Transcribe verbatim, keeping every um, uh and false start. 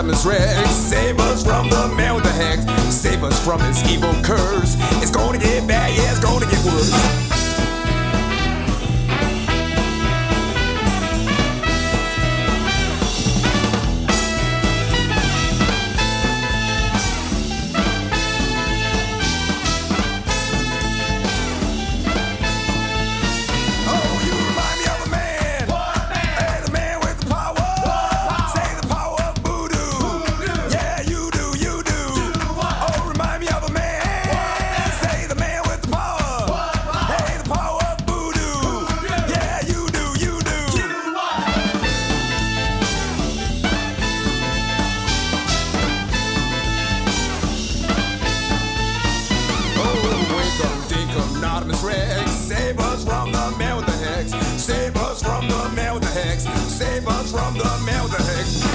Anonymous Rex. Save us from the man with the hex. Save us from this evil curse. It's gonna get bad, yeah, it's gonna get worse. Anonymous Rex, save us from the man with the hex. Save us from the man with the hex. Save us from the man with the hex.